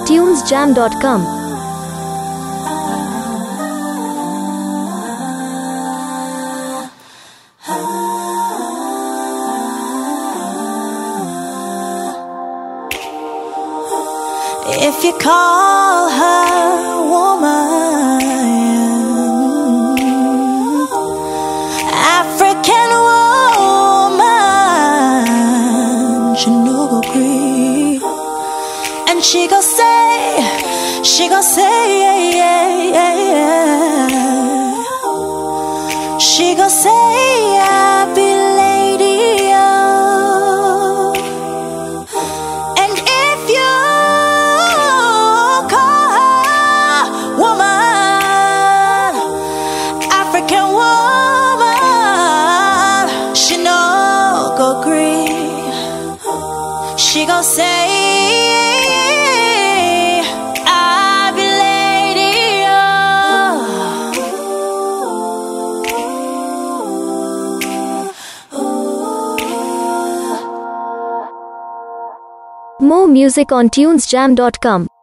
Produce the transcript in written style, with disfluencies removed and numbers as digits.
tunesjam.com. If you call her woman, African woman, she no go agree, and she go say, she go say, I be lady, oh. And if you call her woman, African woman, she no go agree. She gon' say, I be lady, More music on tunesjam.com.